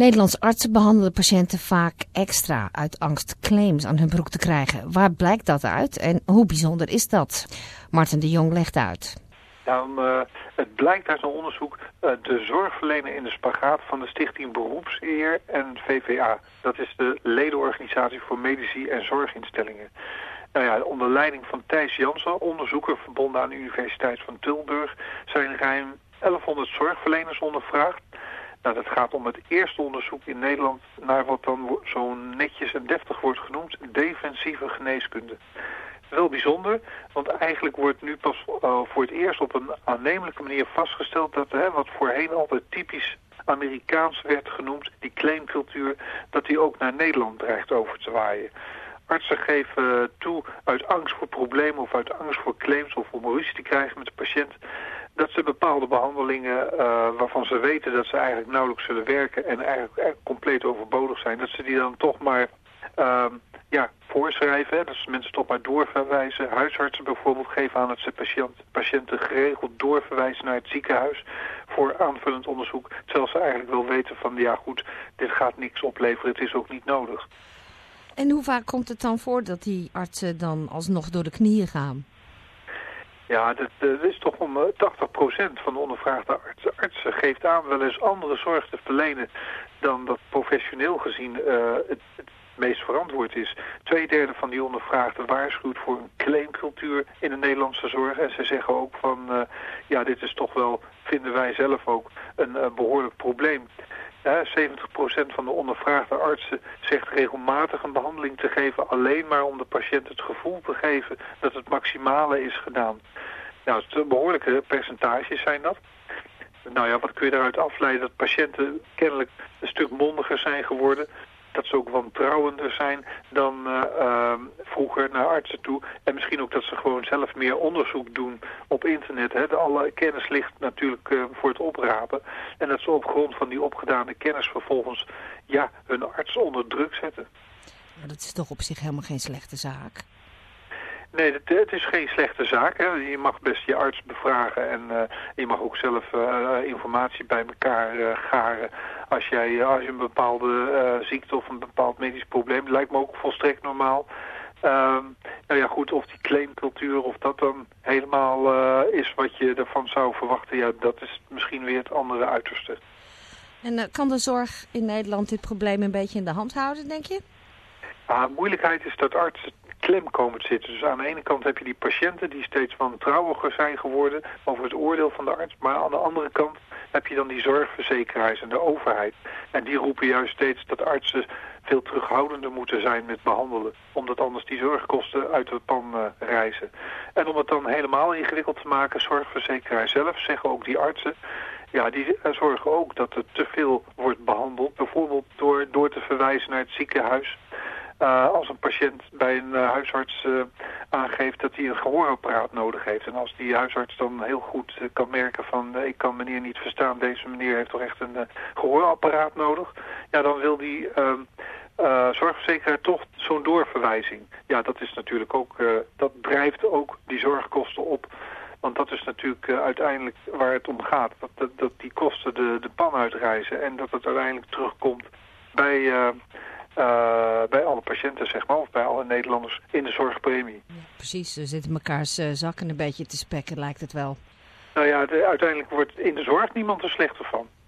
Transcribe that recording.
Nederlandse artsen behandelen patiënten vaak extra uit angst claims aan hun broek te krijgen. Waar blijkt dat uit en hoe bijzonder is dat? Martin de Jong legt uit. Het blijkt uit een onderzoek de zorgverlener in de spagaat van de Stichting Beroepseer en VVA. Dat is de ledenorganisatie voor medici en zorginstellingen. Onder leiding van Thijs Jansen, onderzoeker verbonden aan de Universiteit van Tilburg, zijn ruim 1100 zorgverleners ondervraagd. Dat gaat om het eerste onderzoek in Nederland naar wat dan zo netjes en deftig wordt genoemd defensieve geneeskunde. Wel bijzonder, want eigenlijk wordt nu pas voor het eerst op een aannemelijke manier vastgesteld dat wat voorheen altijd typisch Amerikaans werd genoemd, die claimcultuur, dat die ook naar Nederland dreigt over te waaien. Artsen geven toe uit angst voor problemen of uit angst voor claims of om ruzie te krijgen met de patiënt, dat ze bepaalde behandelingen waarvan ze weten dat ze eigenlijk nauwelijks zullen werken en eigenlijk compleet overbodig zijn, dat ze die dan toch maar voorschrijven. Hè, dat ze mensen toch maar doorverwijzen. Huisartsen bijvoorbeeld geven aan dat ze patiënten geregeld doorverwijzen naar het ziekenhuis voor aanvullend onderzoek, terwijl ze eigenlijk wel weten van dit gaat niks opleveren, het is ook niet nodig. En hoe vaak komt het dan voor dat die artsen dan alsnog door de knieën gaan? Ja, dat is toch om 80% van de ondervraagde artsen geeft aan wel eens andere zorg te verlenen dan dat professioneel gezien het meest verantwoord is. 2/3 van die ondervraagden waarschuwt voor een claimcultuur in de Nederlandse zorg. En ze zeggen ook van, dit is toch wel, vinden wij zelf ook, een behoorlijk probleem. 70% van de ondervraagde artsen zegt regelmatig een behandeling te geven alleen maar om de patiënt het gevoel te geven dat het maximale is gedaan. Het behoorlijke percentages zijn dat. Wat kun je daaruit afleiden? Dat patiënten kennelijk een stuk mondiger zijn geworden. Dat ze ook wantrouwender zijn dan vroeger naar artsen toe. En misschien ook dat ze gewoon zelf meer onderzoek doen op internet. Alle kennis ligt natuurlijk voor het oprapen. En dat ze op grond van die opgedane kennis vervolgens hun arts onder druk zetten. Maar dat is toch op zich helemaal geen slechte zaak? Nee, het is geen slechte zaak. Hè. Je mag best je arts bevragen en je mag ook zelf informatie bij elkaar garen. Als je een bepaalde ziekte of een bepaald medisch probleem, lijkt me ook volstrekt normaal. Of die claimcultuur, of dat dan helemaal is wat je ervan zou verwachten, dat is misschien weer het andere uiterste. En kan de zorg in Nederland dit probleem een beetje in de hand houden, denk je? Moeilijkheid is dat artsen klem komen te zitten. Dus aan de ene kant heb je die patiënten die steeds wantrouwiger zijn geworden over het oordeel van de arts. Maar aan de andere kant heb je dan die zorgverzekeraars en de overheid. En die roepen juist steeds dat artsen veel terughoudender moeten zijn met behandelen. Omdat anders die zorgkosten uit de pan reizen. En om het dan helemaal ingewikkeld te maken, zorgverzekeraars zelf, zeggen ook die artsen, die zorgen ook dat er te veel wordt behandeld. Bijvoorbeeld door te verwijzen naar het ziekenhuis. Als een patiënt bij een huisarts aangeeft dat hij een gehoorapparaat nodig heeft. En als die huisarts dan heel goed kan merken van ik kan meneer niet verstaan, deze meneer heeft toch echt een gehoorapparaat nodig. Dan wil die zorgverzekeraar toch zo'n doorverwijzing. Dat is natuurlijk ook, dat drijft ook die zorgkosten op. Want dat is natuurlijk uiteindelijk waar het om gaat. Dat die kosten de pan uitreizen en dat het uiteindelijk terugkomt bij alle patiënten, zeg maar, of bij alle Nederlanders in de zorgpremie. Ja, precies, ze zitten mekaars zakken een beetje te spekken, lijkt het wel. Uiteindelijk wordt in de zorg niemand er slechter van.